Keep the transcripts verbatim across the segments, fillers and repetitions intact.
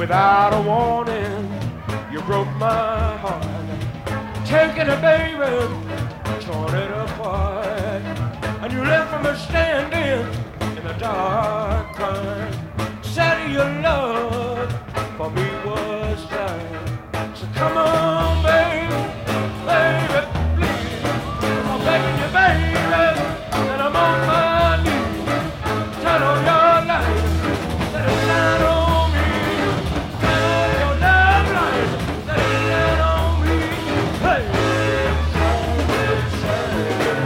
Without a warning, you broke my heart. Taking it, baby, torn it apart. And you left me standing in the dark, crying. Said your love for me was dying. So come on, baby, baby, please. I'm begging you, baby, and I'm on my knees. Turn on your light, let it shine on me. Turn on your love light, let it shine on me. Hey, shine, let it shine.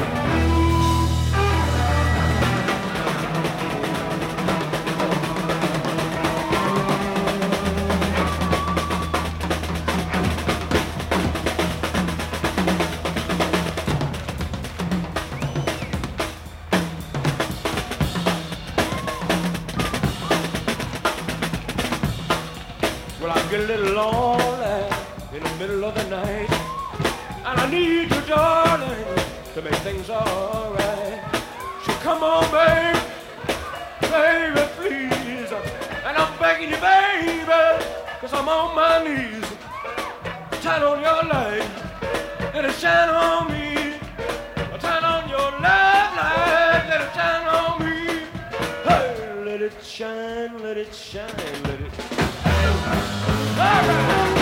Well, I get a little lonely in the middle of the night, and I need you, darling, to make things alright. So come on, baby, baby, please. And I'm begging you, baby, cause I'm on my knees. Turn on your light, let it shine on me. Turn on your love light, let it shine on me. Hey, let it shine, let it shine, let it shine. All right.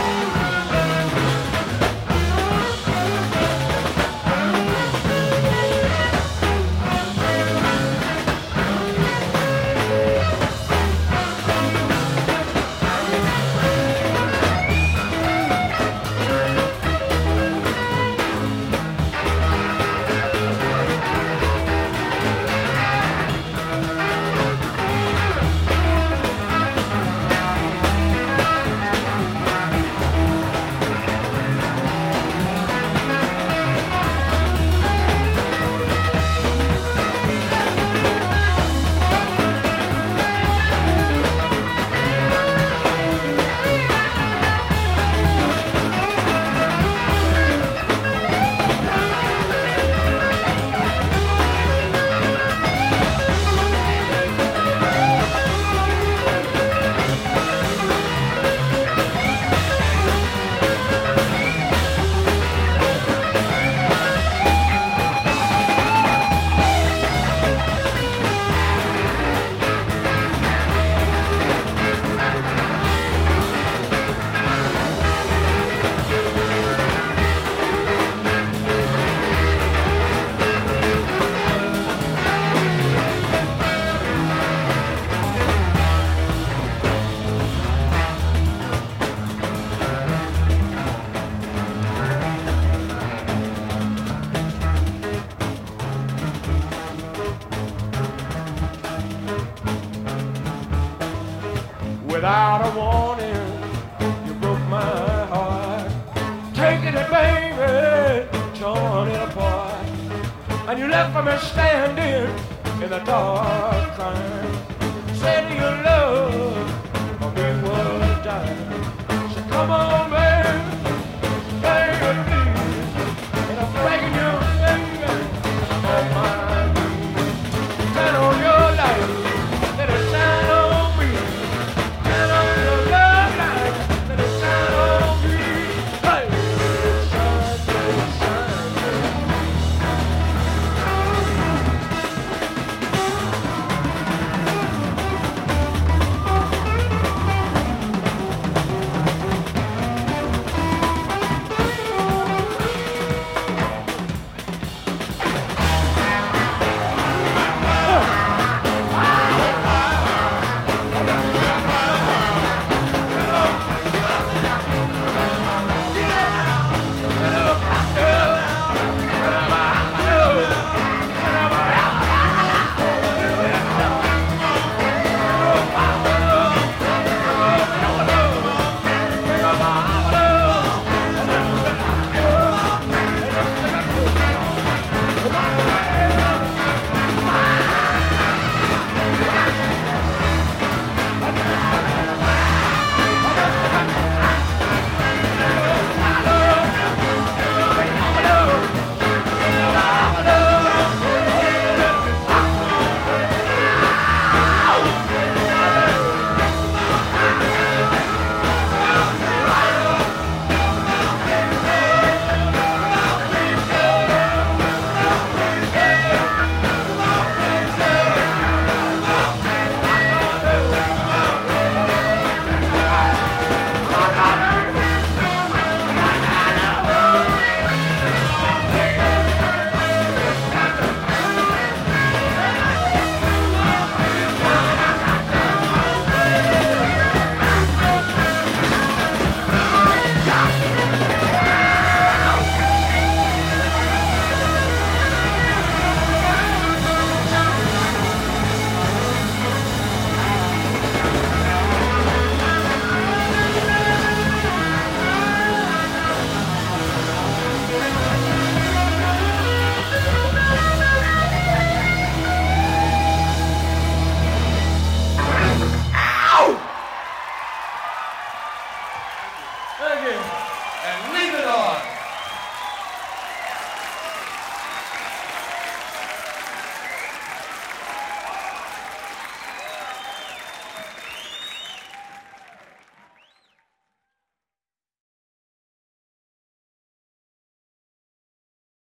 Without a warning, you broke my heart. Taking it, baby, torn it apart. And you left me standing in the dark, crying. Said your love for me was dying. So come on, baby, baby, please. And I'm begging you, baby, I'm on my knees. Turn on your light, let it shine on me. Turn on your love light, let it shine on me. Hey, let it shine, let it shine, let it Thank you. And leave